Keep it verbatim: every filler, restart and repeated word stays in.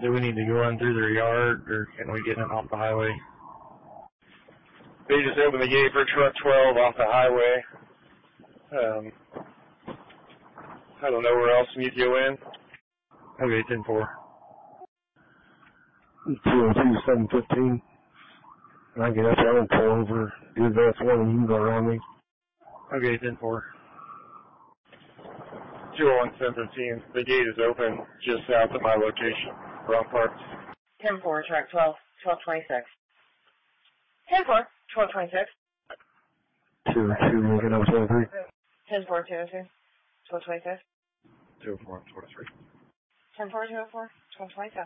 Do we need to go on through their yard, or can we get in off the highway? They just opened the gate for truck twelve off the highway. Um, I don't know where else we need to go in. Okay, ten four. two oh two, seven fifteen. And I get up there and pull over. Do that one and you can go around me. Okay, ten four. two oh one, seven fifteen. The gate is open just south of my location. Wrong parts. ten four, track twelve, twelve twenty-six. ten four, twelve twenty-six. two oh two, Lincoln oh twenty-three. ten four, two oh two, twelve twenty-six. two oh four, twenty-three. ten four, two oh four, twelve twenty-seven.